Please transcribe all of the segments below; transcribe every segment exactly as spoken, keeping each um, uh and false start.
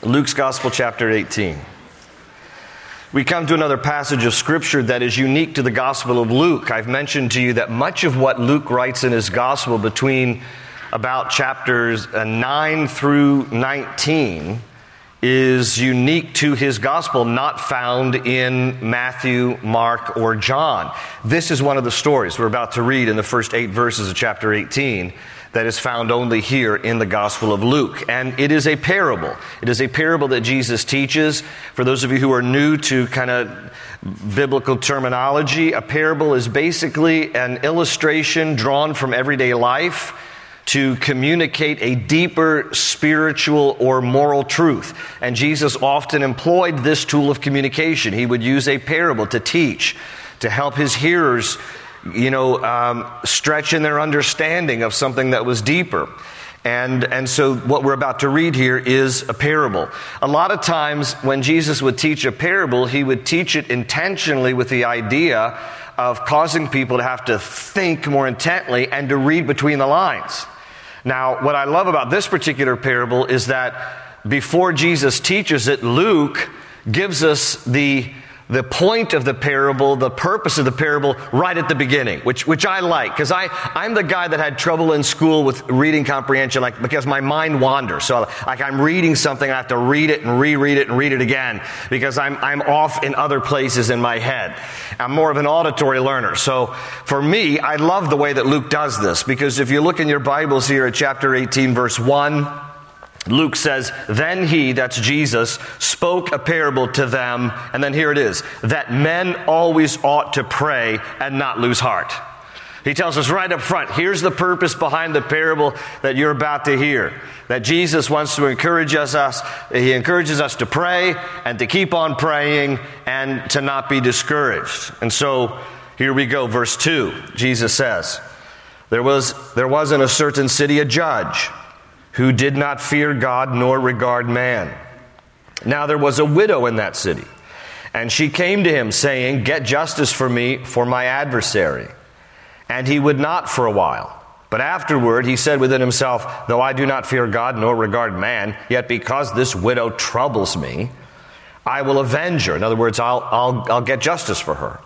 Luke's Gospel, chapter eighteen. We come to another passage of Scripture that is unique to the Gospel of Luke. I've mentioned to you that much of what Luke writes in his Gospel between about chapters nine through nineteen is unique to his Gospel, not found in Matthew, Mark, or John. This is one of the stories we're about to read in the first eight verses of chapter eighteen that is found only here in the Gospel of Luke. And it is a parable. It is a parable that Jesus teaches. For those of you who are new to kind of biblical terminology, a parable is basically an illustration drawn from everyday life to communicate a deeper spiritual or moral truth. And Jesus often employed this tool of communication. He would use a parable to teach, to help his hearers you know, um, stretch in their understanding of something that was deeper. And and so what we're about to read here is a parable. A lot of times when Jesus would teach a parable, he would teach it intentionally with the idea of causing people to have to think more intently and to read between the lines. Now, what I love about this particular parable is that before Jesus teaches it, Luke gives us the the point of the parable, the purpose of the parable, right at the beginning, which which I like, because I, I'm the guy that had trouble in school with reading comprehension, like because my mind wanders. So like I'm reading something, I have to read it and reread it and read it again, because I'm I'm off in other places in my head. I'm more of an auditory learner. So for me, I love the way that Luke does this, because if you look in your Bibles here at chapter eighteen, verse one, Luke says, then he, that's Jesus, spoke a parable to them, and then here it is, that men always ought to pray and not lose heart. He tells us right up front, here's the purpose behind the parable that you're about to hear. That Jesus wants to encourage us, us, he encourages us to pray and to keep on praying and to not be discouraged. And so, here we go, verse two, Jesus says, there was, there was in a certain city a judge who did not fear God nor regard man. Now there was a widow in that city, and she came to him, saying, get justice for me, for my adversary. And he would not for a while. But afterward he said within himself, though I do not fear God nor regard man, yet because this widow troubles me, I will avenge her. In other words, I'll, I'll, I'll get justice for her,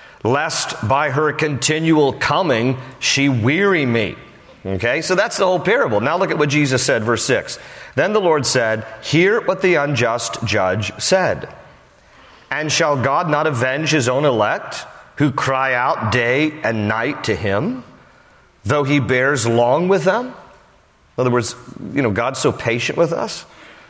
lest by her continual coming she weary me. Okay, so that's the whole parable. Now look at what Jesus said, verse six. Then the Lord said, hear what the unjust judge said. And shall God not avenge his own elect, who cry out day and night to him, though he bears long with them? In other words, you know, God's so patient with us.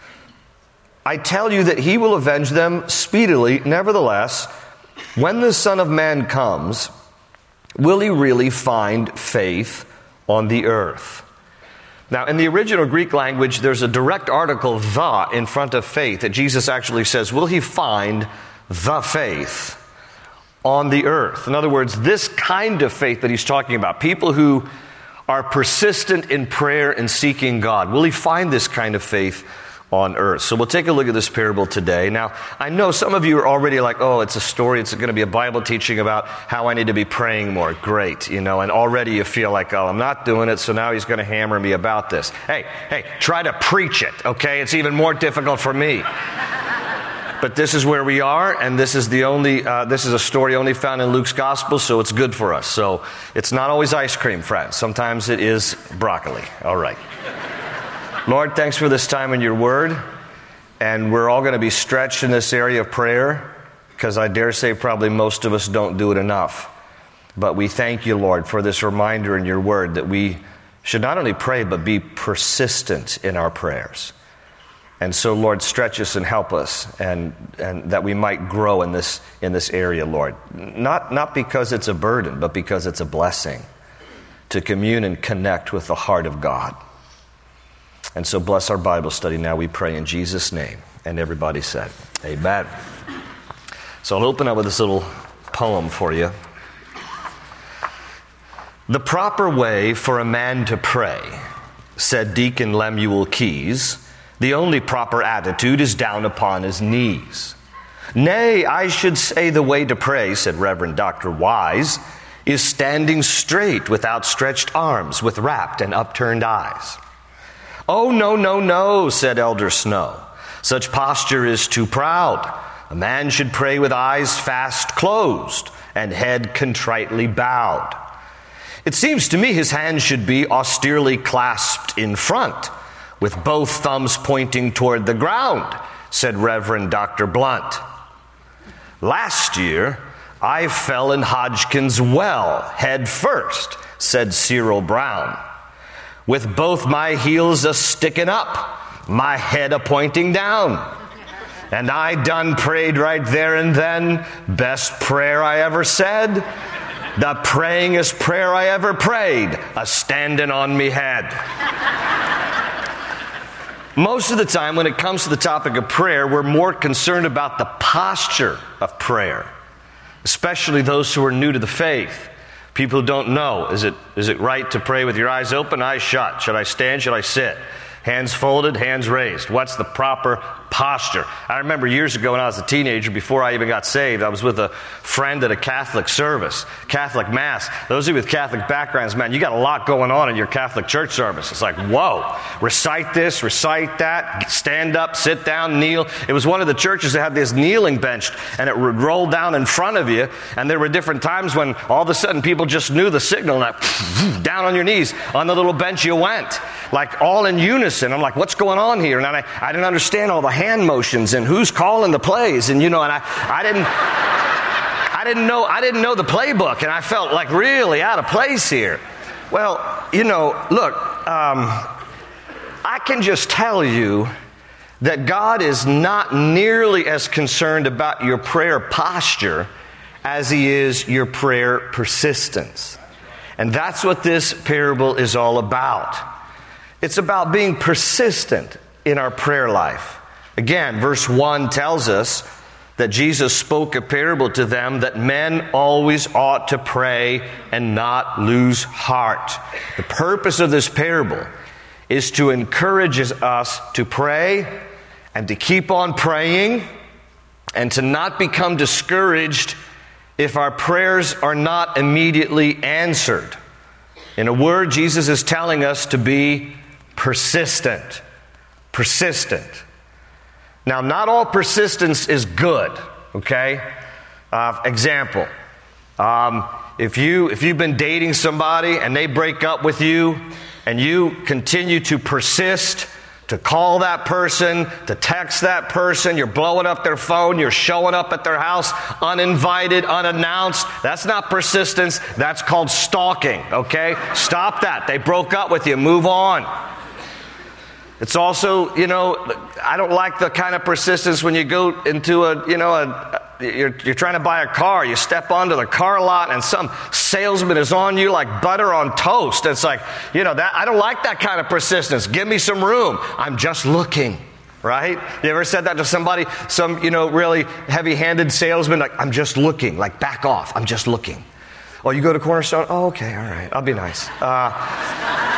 I tell you that he will avenge them speedily. Nevertheless, when the Son of Man comes, will he really find faith on the earth? Now, in the original Greek language, there's a direct article, the, in front of faith, that Jesus actually says, will he find the faith on the earth? In other words, this kind of faith that he's talking about, people who are persistent in prayer and seeking God, will he find this kind of faith on earth? So we'll take a look at this parable today. Now, I know some of you are already like, oh, it's a story, it's going to be a Bible teaching about how I need to be praying more. Great, you know, and already you feel like, oh, I'm not doing it, so now he's going to hammer me about this. Hey, hey, try to preach it, okay? It's even more difficult for me. But this is where we are, and this is the only, uh, this is a story only found in Luke's Gospel, so it's good for us. So it's not always ice cream, friends. Sometimes it is broccoli. All right. Lord, thanks for this time in your word, and we're all going to be stretched in this area of prayer, because I dare say probably most of us don't do it enough. But we thank you, Lord, for this reminder in your word that we should not only pray, but be persistent in our prayers. And so, Lord, stretch us and help us, and, and that we might grow in this in this area, Lord. Not, not because it's a burden, but because it's a blessing to commune and connect with the heart of God. And so bless our Bible study now, we pray in Jesus' name. And everybody said, amen. So I'll open up with this little poem for you. The proper way for a man to pray, said Deacon Lemuel Keyes, the only proper attitude is down upon his knees. Nay, I should say the way to pray, said Reverend Doctor Wise, is standing straight with outstretched arms, with rapt and upturned eyes. Oh, no, no, no, said Elder Snow. Such posture is too proud. A man should pray with eyes fast closed and head contritely bowed. It seems to me his hands should be austerely clasped in front, with both thumbs pointing toward the ground, said Reverend Doctor Blunt. Last year, I fell in Hodgkin's well, head first, said Cyril Brown, with both my heels a-sticking up, my head a-pointing down. And I done prayed right there and then, best prayer I ever said, the prayingest prayer I ever prayed, a-standing on me head. Most of the time when it comes to the topic of prayer, we're more concerned about the posture of prayer, especially those who are new to the faith. People who don't know, is it is it right to pray with your eyes open, eyes shut? Should I stand? Should I sit? Hands folded, hands raised. What's the proper posture? I remember years ago when I was a teenager, before I even got saved, I was with a friend at a Catholic service, Catholic Mass. Those of you with Catholic backgrounds, man, you got a lot going on in your Catholic church service. It's like, whoa, recite this, recite that, stand up, sit down, kneel. It was one of the churches that had this kneeling bench, and it would roll down in front of you, and there were different times when all of a sudden people just knew the signal, and like, down on your knees, on the little bench you went, like all in unison. I'm like, what's going on here? And I, I didn't understand all the hand motions and who's calling the plays, and you know, and I, I didn't, I didn't know, I didn't know the playbook, and I felt like really out of place here. Well, you know, look, um, I can just tell you that God is not nearly as concerned about your prayer posture as He is your prayer persistence, and that's what this parable is all about. It's about being persistent in our prayer life. Again, verse one tells us that Jesus spoke a parable to them that men always ought to pray and not lose heart. The purpose of this parable is to encourage us to pray and to keep on praying and to not become discouraged if our prayers are not immediately answered. In a word, Jesus is telling us to be persistent. Persistent. Now, not all persistence is good, okay? Uh, example, um, if, you, if you've been dating somebody and they break up with you and you continue to persist to call that person, to text that person, you're blowing up their phone, you're showing up at their house uninvited, unannounced, that's not persistence, that's called stalking, okay? Stop that. They broke up with you. Move on. It's also, you know, I don't like the kind of persistence when you go into a, you know, a, you're, you're trying to buy a car, you step onto the car lot and some salesman is on you like butter on toast. It's like, you know, that I don't like that kind of persistence. Give me some room. I'm just looking, right? You ever said that to somebody, some, you know, really heavy-handed salesman, like, I'm just looking, like, back off, I'm just looking. Oh, you go to Cornerstone? Oh, okay, all right, I'll be nice. Uh...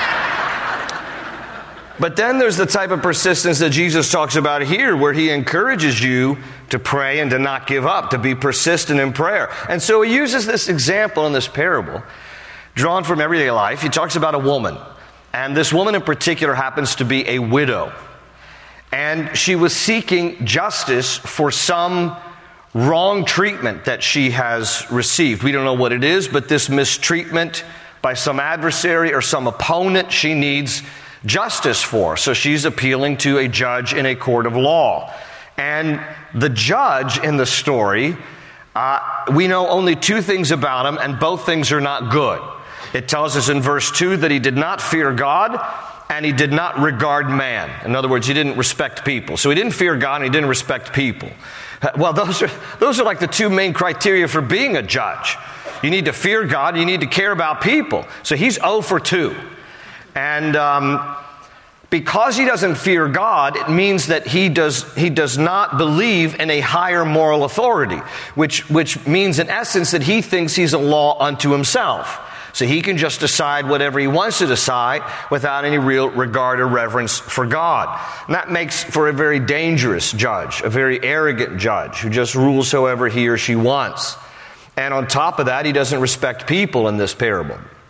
But then there's the type of persistence that Jesus talks about here, where He encourages you to pray and to not give up, to be persistent in prayer. And so He uses this example in this parable, drawn from everyday life. He talks about a woman. And this woman in particular happens to be a widow. And she was seeking justice for some wrong treatment that she has received. We don't know what it is, but this mistreatment by some adversary or some opponent she needs justice for. So she's appealing to a judge in a court of law. And the judge in the story, uh, we know only two things about him, and both things are not good. It tells us in verse two that he did not fear God and he did not regard man. In other words, he didn't respect people. So he didn't fear God and he didn't respect people. Well, those are, those are like the two main criteria for being a judge. You need to fear God, you need to care about people. So he's zero for two. And um, because he doesn't fear God, it means that he does he does not believe in a higher moral authority, which which means in essence that he thinks he's a law unto himself. So he can just decide whatever he wants to decide without any real regard or reverence for God. And that makes for a very dangerous judge, a very arrogant judge who just rules however he or she wants. And on top of that, he doesn't respect people in this parable.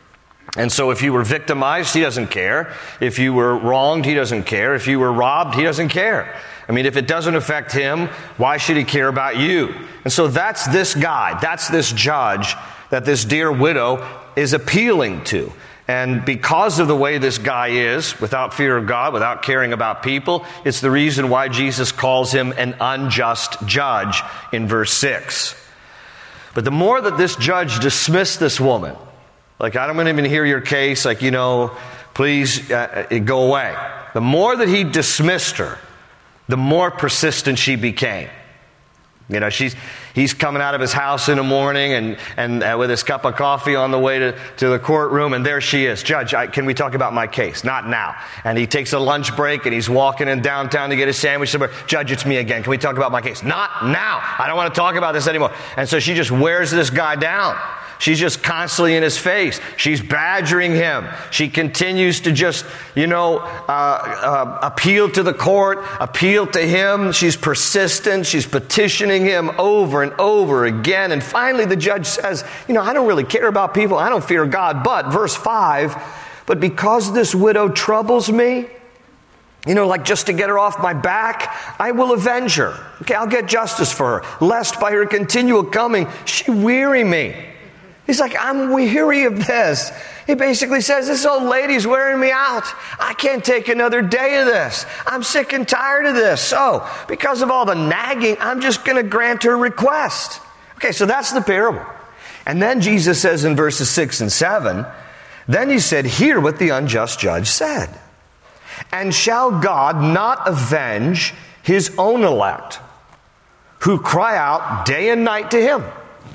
And so if you were victimized, he doesn't care. If you were wronged, he doesn't care. If you were robbed, he doesn't care. I mean, if it doesn't affect him, why should he care about you? And so that's this guy, that's this judge that this dear widow is appealing to. And because of the way this guy is, without fear of God, without caring about people, it's the reason why Jesus calls him an unjust judge in verse six. But the more that this judge dismissed this woman, like, I don't even hear your case, like, you know, please uh, go away. The more that he dismissed her, the more persistent she became. You know, she's he's coming out of his house in the morning and, and uh, with his cup of coffee on the way to, to the courtroom, and there she is. Judge, I, can we talk about my case? Not now. And he takes a lunch break, and he's walking in downtown to get a sandwich somewhere. Judge, it's me again. Can we talk about my case? Not now. I don't want to talk about this anymore. And so she just wears this guy down. She's just constantly in his face. She's badgering him. She continues to just, you know, uh, uh, appeal to the court, appeal to him. She's persistent. She's petitioning him over and over again. And finally the judge says, you know, I don't really care about people. I don't fear God. But, verse five, but because this widow troubles me, you know, like just to get her off my back, I will avenge her. Okay, I'll get justice for her, lest by her continual coming she weary me. He's like, I'm weary of this. He basically says, this old lady's wearing me out. I can't take another day of this. I'm sick and tired of this. So, because of all the nagging, I'm just going to grant her request. Okay, so that's the parable. And then Jesus says in verses six and seven, then he said, hear what the unjust judge said. And shall God not avenge his own elect, who cry out day and night to him,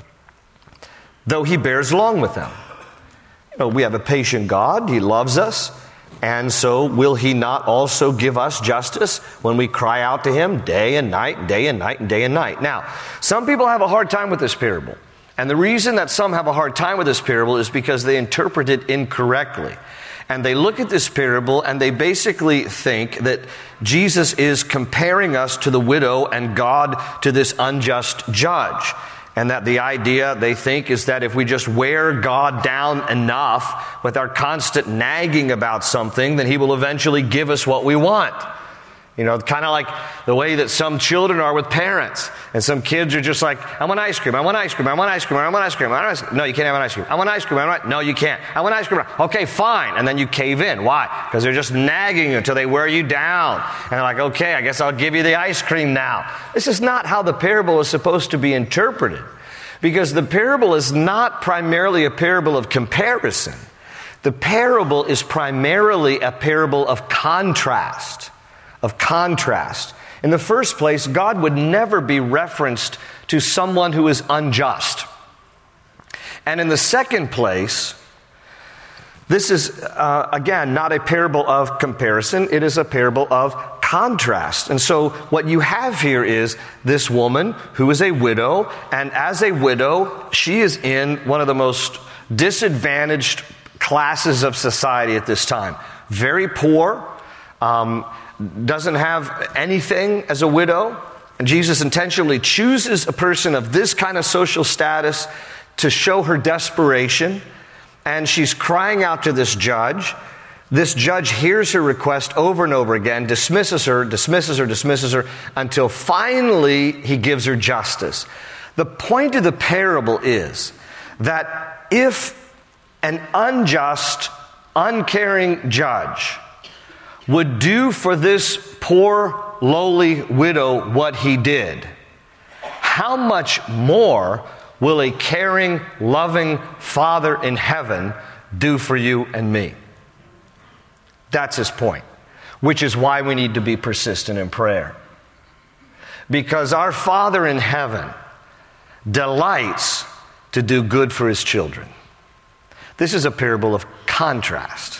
though he bears long with them? You know, we have a patient God. He loves us. And so will he not also give us justice when we cry out to him day and night, day and night, and day and night? Now, some people have a hard time with this parable. And the reason that some have a hard time with this parable is because they interpret it incorrectly. And they look at this parable and they basically think that Jesus is comparing us to the widow and God to this unjust judge. And that the idea, they think, is that if we just wear God down enough with our constant nagging about something, then he will eventually give us what we want. You know, kind of like the way that some children are with parents. And some kids are just like, I want ice cream, I want ice cream, I want ice cream, I want ice cream, I want ice cream. No, you can't have an ice cream. I want ice cream, I want, no, you can't. I want ice cream. Okay, fine. And then you cave in. Why? Because they're just nagging you until they wear you down. And they're like, okay, I guess I'll give you the ice cream now. This is not how the parable is supposed to be interpreted. Because the parable is not primarily a parable of comparison. The parable is primarily a parable of contrast. Of contrast. In the first place, God would never be referenced to someone who is unjust. And in the second place, this is, uh, again, not a parable of comparison. It is a parable of contrast. And so what you have here is this woman who is a widow, and as a widow, she is in one of the most disadvantaged classes of society at this time. Very poor, um, doesn't have anything as a widow. And Jesus intentionally chooses a person of this kind of social status to show her desperation. And she's crying out to this judge. This judge hears her request over and over again, dismisses her, dismisses her, dismisses her, until finally he gives her justice. The point of the parable is that if an unjust, uncaring judge would do for this poor, lowly widow what he did, how much more will a caring, loving Father in heaven do for you and me? That's his point, which is why we need to be persistent in prayer. Because our Father in heaven delights to do good for his children. This is a parable of contrast.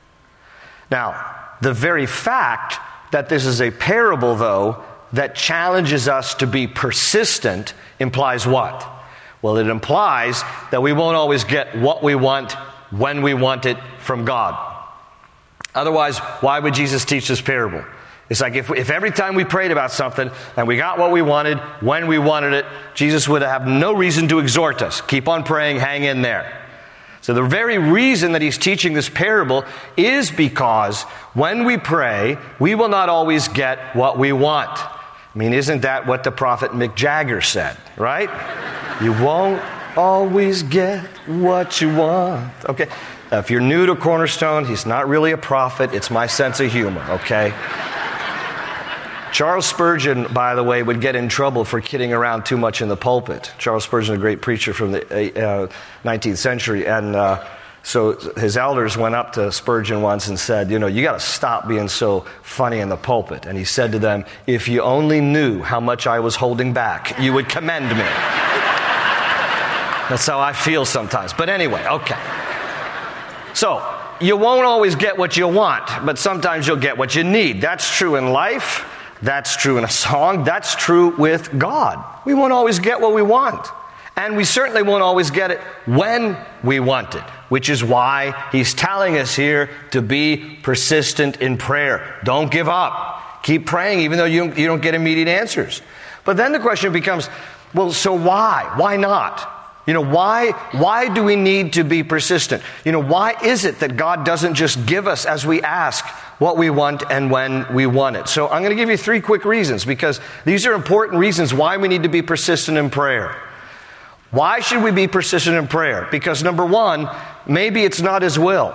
Now, the very fact that this is a parable, though, that challenges us to be persistent implies what? Well, it implies that we won't always get what we want when we want it from God. Otherwise, why would Jesus teach this parable? It's like if, if every time we prayed about something and we got what we wanted when we wanted it, Jesus would have no reason to exhort us. Keep on praying, hang in there. So the very reason that he's teaching this parable is because when we pray, we will not always get what we want. I mean, isn't that what the prophet Mick Jagger said, right? You won't always get what you want. Okay? Now, if you're new to Cornerstone, he's not really a prophet. It's my sense of humor, okay? Charles Spurgeon, by the way, would get in trouble for kidding around too much in the pulpit. Charles Spurgeon, a great preacher from the uh, nineteenth century, and uh, so his elders went up to Spurgeon once and said, you know, you got to stop being so funny in the pulpit. And he said to them, if you only knew how much I was holding back, you would commend me. That's how I feel sometimes. But anyway, okay. So, you won't always get what you want, but sometimes you'll get what you need. That's true in life. That's true in a song. That's true with God. We won't always get what we want. And we certainly won't always get it when we want it, which is why he's telling us here to be persistent in prayer. Don't give up. Keep praying even though you, you don't get immediate answers. But then the question becomes, well, so why? Why not? You know, why, why do we need to be persistent? You know, why is it that God doesn't just give us as we ask what we want and when we want it? So I'm going to give you three quick reasons, because these are important reasons why we need to be persistent in prayer. Why should we be persistent in prayer? Because number one, maybe it's not His will.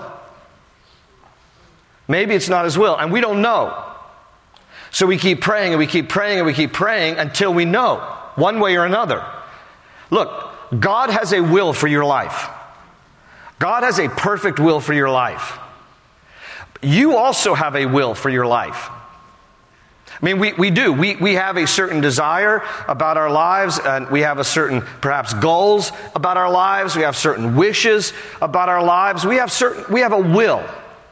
Maybe it's not His will, and we don't know. So we keep praying and we keep praying and we keep praying until we know, one way or another. Look, God has a will for your life. God has a perfect will for your life. You also have a will for your life. I mean, we, we do. We, we have a certain desire about our lives, and we have a certain, perhaps, goals about our lives. We have certain wishes about our lives. We have certain, we have a will.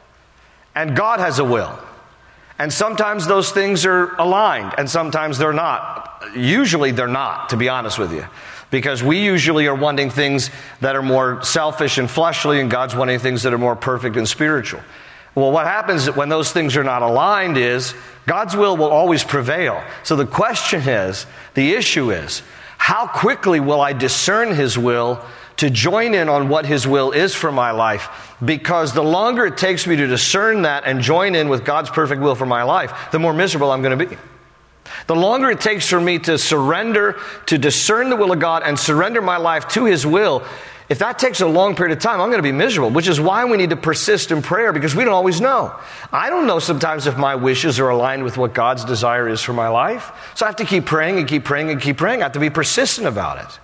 And God has a will. And sometimes those things are aligned, and sometimes they're not. Usually they're not, to be honest with you. Because we usually are wanting things that are more selfish and fleshly, and God's wanting things that are more perfect and spiritual. Well, what happens when those things are not aligned is God's will will always prevail. So the question is, the issue is, how quickly will I discern His will to join in on what His will is for my life? Because the longer it takes me to discern that and join in with God's perfect will for my life, the more miserable I'm going to be. The longer it takes for me to surrender, to discern the will of God and surrender my life to His will, if that takes a long period of time, I'm going to be miserable, which is why we need to persist in prayer, because we don't always know. I don't know sometimes if my wishes are aligned with what God's desire is for my life. So I have to keep praying and keep praying and keep praying. I have to be persistent about it.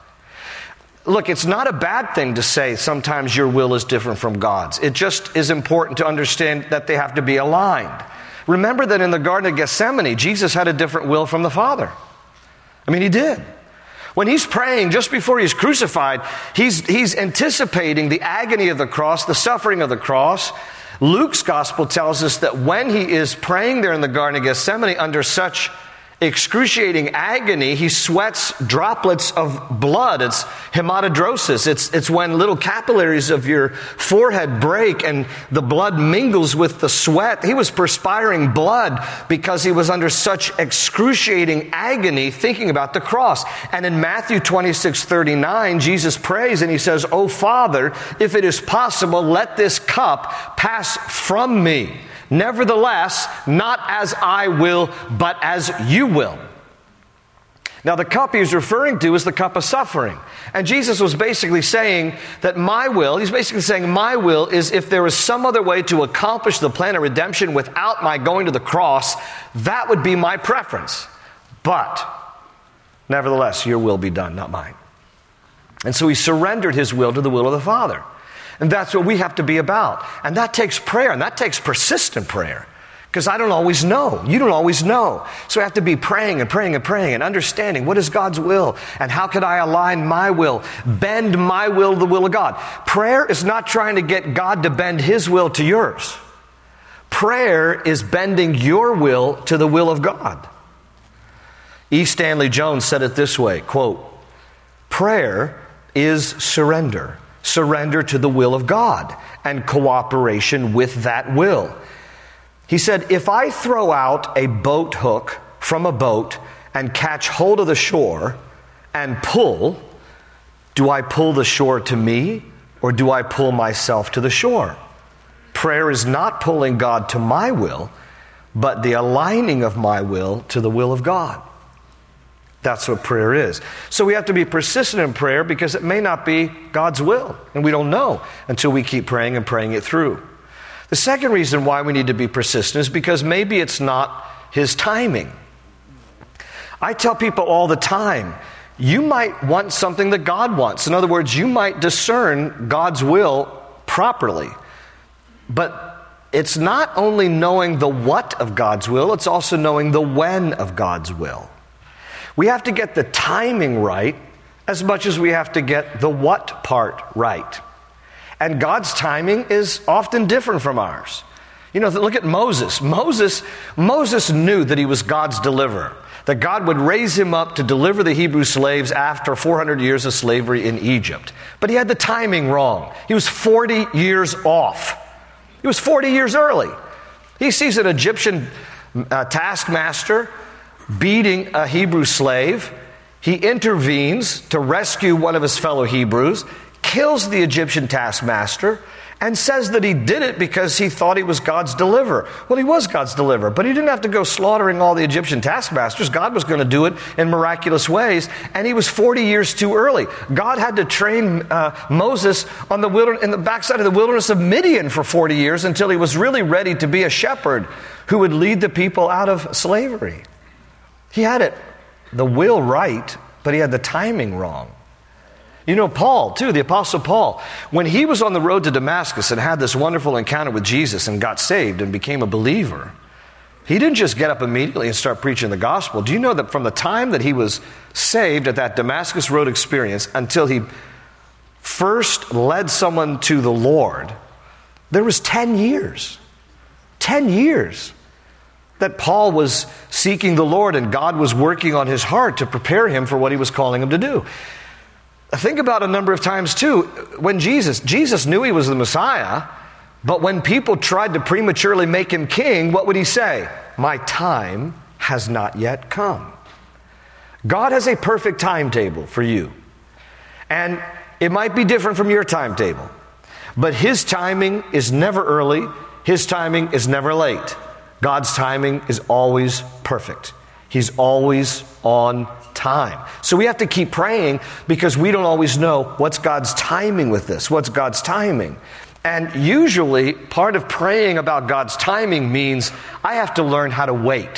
Look, it's not a bad thing to say sometimes your will is different from God's. It just is important to understand that they have to be aligned. Remember that in the Garden of Gethsemane, Jesus had a different will from the Father. I mean, He did. When He's praying just before He's crucified, He's, he's anticipating the agony of the cross, the suffering of the cross. Luke's gospel tells us that when He is praying there in the Garden of Gethsemane under such excruciating agony, He sweats droplets of blood. It's hematidrosis. It's, it's when little capillaries of your forehead break and the blood mingles with the sweat. He was perspiring blood because He was under such excruciating agony thinking about the cross. And in Matthew twenty-six thirty-nine, Jesus prays and He says, "O Father, if it is possible, let this cup pass from me. Nevertheless, not as I will, but as you will." Now, the cup he's referring to is the cup of suffering. And Jesus was basically saying that my will, he's basically saying my will is if there is some other way to accomplish the plan of redemption without my going to the cross, that would be my preference. But, nevertheless, your will be done, not mine. And so He surrendered His will to the will of the Father. And that's what we have to be about. And that takes prayer, and that takes persistent prayer. Because I don't always know. You don't always know. So I have to be praying and praying and praying and understanding what is God's will and how can I align my will, bend my will to the will of God. Prayer is not trying to get God to bend His will to yours. Prayer is bending your will to the will of God. E. Stanley Jones said it this way, quote, "Prayer is surrender. Surrender to the will of God and cooperation with that will." He said, "If I throw out a boat hook from a boat and catch hold of the shore and pull, do I pull the shore to me or do I pull myself to the shore? Prayer is not pulling God to my will, but the aligning of my will to the will of God. That's what prayer is. So we have to be persistent in prayer because it may not be God's will, and we don't know until we keep praying and praying it through. The second reason why we need to be persistent is because maybe it's not His timing. I tell people all the time, you might want something that God wants. In other words, you might discern God's will properly. But it's not only knowing the what of God's will, it's also knowing the when of God's will. We have to get the timing right as much as we have to get the what part right. And God's timing is often different from ours. You know, look at Moses. Moses, Moses knew that he was God's deliverer, that God would raise him up to deliver the Hebrew slaves after four hundred years of slavery in Egypt. But he had the timing wrong. He was forty years off. He was forty years early. He sees an Egyptian uh, taskmaster beating a Hebrew slave. He intervenes to rescue one of his fellow Hebrews, kills the Egyptian taskmaster, and says that he did it because he thought he was God's deliverer. Well, he was God's deliverer, but he didn't have to go slaughtering all the Egyptian taskmasters. God was going to do it in miraculous ways, and he was forty years too early. God had to train uh, Moses on the wilderness, in the backside of the wilderness of Midian for forty years until he was really ready to be a shepherd who would lead the people out of slavery. He had it, the will right, but he had the timing wrong. You know, Paul, too, the Apostle Paul, when he was on the road to Damascus and had this wonderful encounter with Jesus and got saved and became a believer, he didn't just get up immediately and start preaching the gospel. Do you know that from the time that he was saved at that Damascus Road experience until he first led someone to the Lord, there was ten years. Ten years that Paul was seeking the Lord and God was working on his heart to prepare him for what he was calling him to do. Think about a number of times, too, when Jesus, Jesus knew he was the Messiah, but when people tried to prematurely make him king, what would he say? My time has not yet come. God has a perfect timetable for you. And it might be different from your timetable, but his timing is never early. His timing is never late. God's timing is always perfect. He's always on time. So we have to keep praying because we don't always know what's God's timing with this. What's God's timing? And usually part of praying about God's timing means I have to learn how to wait.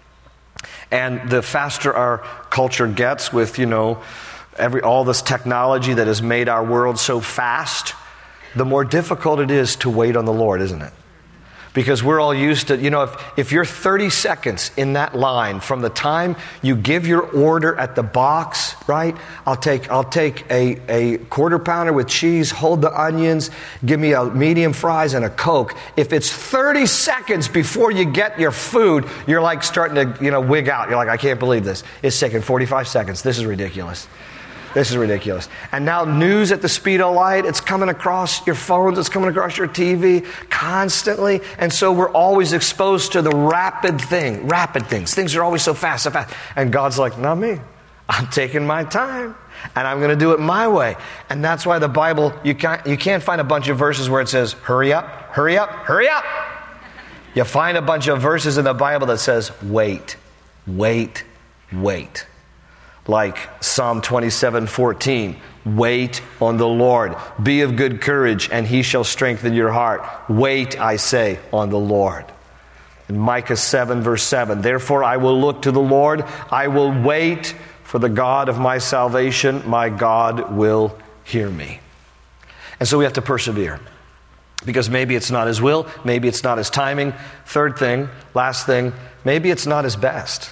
And the faster our culture gets with, you know, every all this technology that has made our world so fast, the more difficult it is to wait on the Lord, isn't it? Because we're all used to, you know, if, if you're thirty seconds in that line from the time you give your order at the box, right? I'll take I'll take a, a quarter pounder with cheese, hold the onions, give me a medium fries and a Coke. If it's thirty seconds before you get your food, you're like starting to, you know, wig out. You're like, I can't believe this. It's taking forty-five seconds. This is ridiculous. This is ridiculous. And now news at the speed of light, it's coming across your phones, it's coming across your T V constantly. And so we're always exposed to the rapid thing, rapid things. Things are always so fast, so fast. And God's like, not me. I'm taking my time and I'm going to do it my way. And that's why the Bible, you can't, you can't find a bunch of verses where it says, hurry up, hurry up, hurry up. You find a bunch of verses in the Bible that says, wait, wait, wait. Like Psalm twenty-seven fourteen, wait on the Lord. Be of good courage, and he shall strengthen your heart. Wait, I say, on the Lord. In Micah seven, verse seven, therefore I will look to the Lord. I will wait for the God of my salvation. My God will hear me. And so we have to persevere. Because maybe it's not his will. Maybe it's not his timing. Third thing, last thing, maybe it's not his best.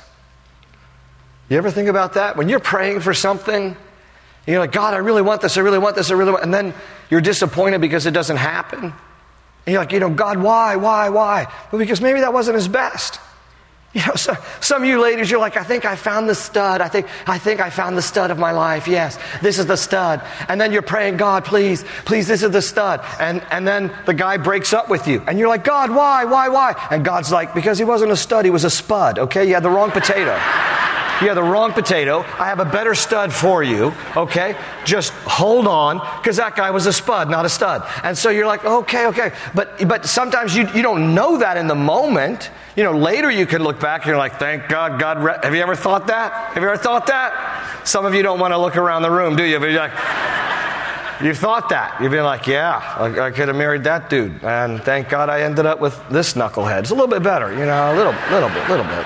You ever think about that? When you're praying for something, you're like, God, I really want this, I really want this, I really want, and then you're disappointed because it doesn't happen. And you're like, you know, God, why, why, why? Well, because maybe that wasn't his best. You know, so, some of you ladies, you're like, I think I found the stud. I think, I think I found the stud of my life. Yes, this is the stud. And then you're praying, God, please, please, this is the stud. And, and then the guy breaks up with you. And you're like, God, why, why, why? And God's like, because he wasn't a stud, he was a spud, okay? You had the wrong potato. You have the wrong potato. I have a better stud for you, okay? Just hold on, because that guy was a spud, not a stud. And so you're like, okay, okay. But but sometimes you, you don't know that in the moment. You know, later you can look back and you're like, thank God, God. Re-. Have you ever thought that? Have you ever thought that? Some of you don't want to look around the room, do you? But you're like, you've thought that. You've been like, yeah, I, I could have married that dude. And thank God I ended up with this knucklehead. It's a little bit better, you know, a little, little bit, little bit.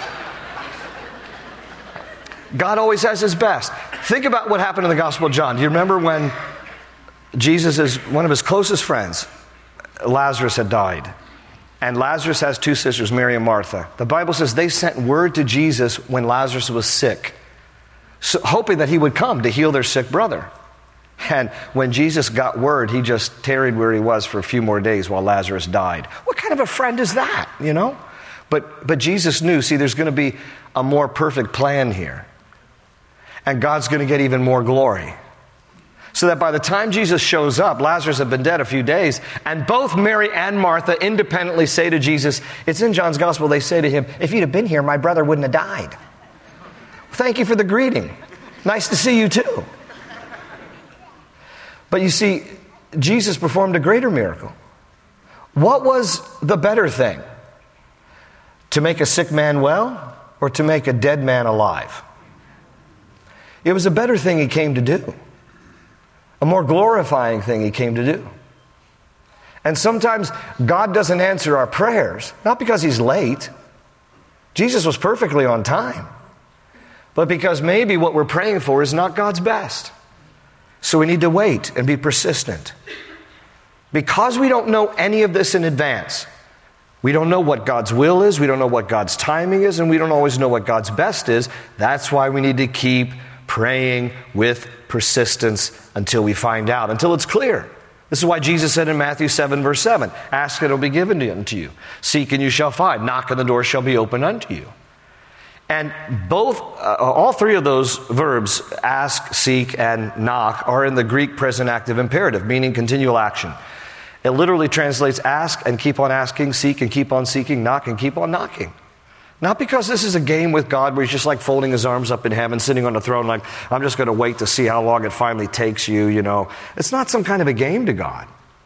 God always has his best. Think about what happened in the Gospel of John. Do you remember when Jesus is one of his closest friends, Lazarus, had died? And Lazarus has two sisters, Mary and Martha. The Bible says they sent word to Jesus when Lazarus was sick, so, hoping that he would come to heal their sick brother. And when Jesus got word, he just tarried where he was for a few more days while Lazarus died. What kind of a friend is that, you know? But, but Jesus knew, see, there's going to be a more perfect plan here. And God's going to get even more glory. So that by the time Jesus shows up, Lazarus had been dead a few days, and both Mary and Martha independently say to Jesus, it's in John's Gospel, they say to him, if you'd have been here, my brother wouldn't have died. Thank you for the greeting. Nice to see you too. But you see, Jesus performed a greater miracle. What was the better thing? To make a sick man well, or to make a dead man alive? It was a better thing he came to do. A more glorifying thing he came to do. And sometimes God doesn't answer our prayers, not because he's late. Jesus was perfectly on time. But because maybe what we're praying for is not God's best. So we need to wait and be persistent. Because we don't know any of this in advance. We don't know what God's will is, we don't know what God's timing is, and we don't always know what God's best is. That's why we need to keep praying with persistence until we find out, until it's clear. This is why Jesus said in Matthew seven, verse seven, ask and it will be given unto you. Seek and you shall find. Knock and the door shall be opened unto you. And both, uh, all three of those verbs, ask, seek, and knock, are in the Greek present active imperative, meaning continual action. It literally translates ask and keep on asking, seek and keep on seeking, knock and keep on knocking. Not because this is a game with God where he's just like folding his arms up in heaven, sitting on the throne like, I'm just going to wait to see how long it finally takes you, you know. It's not some kind of a game to God.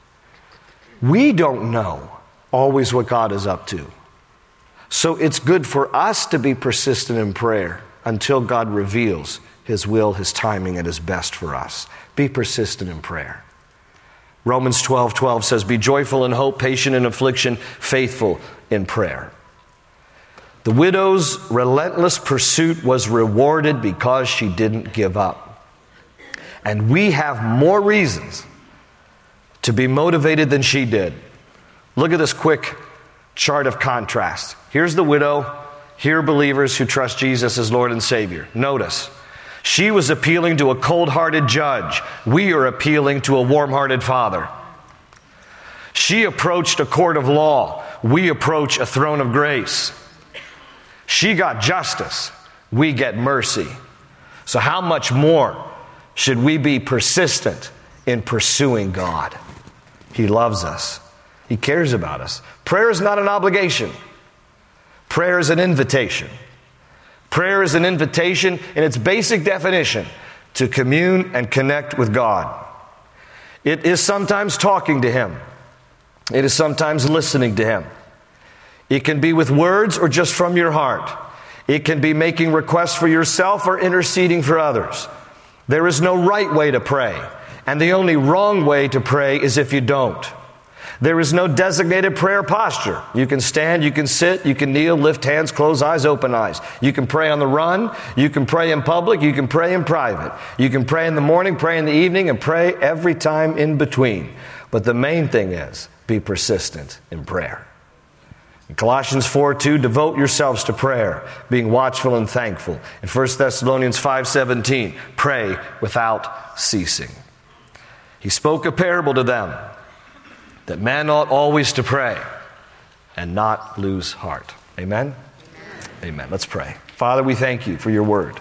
We don't know always what God is up to. So it's good for us to be persistent in prayer until God reveals his will, his timing, and his best for us. Be persistent in prayer. Romans twelve twelve says, be joyful in hope, patient in affliction, faithful in prayer. The widow's relentless pursuit was rewarded because she didn't give up. And we have more reasons to be motivated than she did. Look at this quick chart of contrast. Here's the widow. Here are believers who trust Jesus as Lord and Savior. Notice, she was appealing to a cold-hearted judge. We are appealing to a warm-hearted Father. She approached a court of law. We approach a throne of grace. She got justice. We get mercy. So how much more should we be persistent in pursuing God? He loves us. He cares about us. Prayer is not an obligation. Prayer is an invitation. Prayer is an invitation in its basic definition to commune and connect with God. It is sometimes talking to him. It is sometimes listening to him. It can be with words or just from your heart. It can be making requests for yourself or interceding for others. There is no right way to pray, and the only wrong way to pray is if you don't. There is no designated prayer posture. You can stand, you can sit, you can kneel, lift hands, close eyes, open eyes. You can pray on the run, you can pray in public, you can pray in private. You can pray in the morning, pray in the evening, and pray every time in between. But the main thing is, be persistent in prayer. In Colossians four two, devote yourselves to prayer, being watchful and thankful. In First Thessalonians five seventeen, pray without ceasing. He spoke a parable to them that man ought always to pray and not lose heart. Amen? Amen. Amen. Let's pray. Father, we thank you for your word.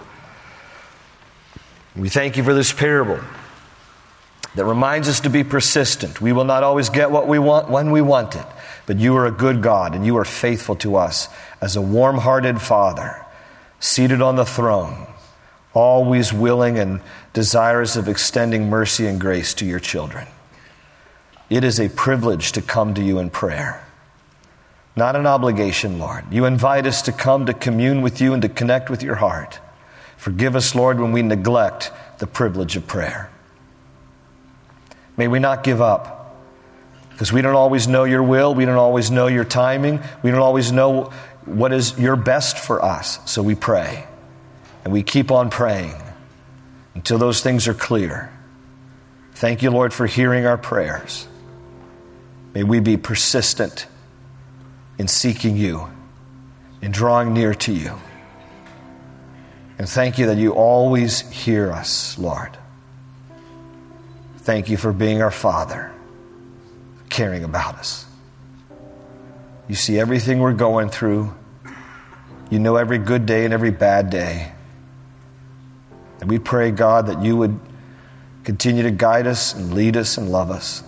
We thank you for this parable that reminds us to be persistent. We will not always get what we want when we want it. But you are a good God, and you are faithful to us as a warm-hearted Father, seated on the throne, always willing and desirous of extending mercy and grace to your children. It is a privilege to come to you in prayer, not an obligation, Lord. You invite us to come to commune with you and to connect with your heart. Forgive us, Lord, when we neglect the privilege of prayer. May we not give up, because we don't always know your will, we don't always know your timing, we don't always know what is your best for us. So we pray, and we keep on praying until those things are clear. Thank you, Lord, for hearing our prayers. May we be persistent in seeking you, in drawing near to you. And thank you that you always hear us, Lord. Thank you for being our Father, caring about us. You see everything we're going through. You know every good day and every bad day. And we pray, God, that you would continue to guide us and lead us and love us.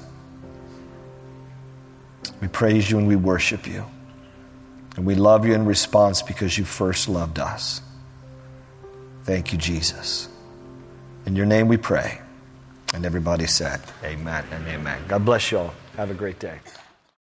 We praise you and we worship you. And we love you in response because you first loved us. Thank you, Jesus. In your name we pray. And everybody said, amen and amen. God bless you all. Have a great day.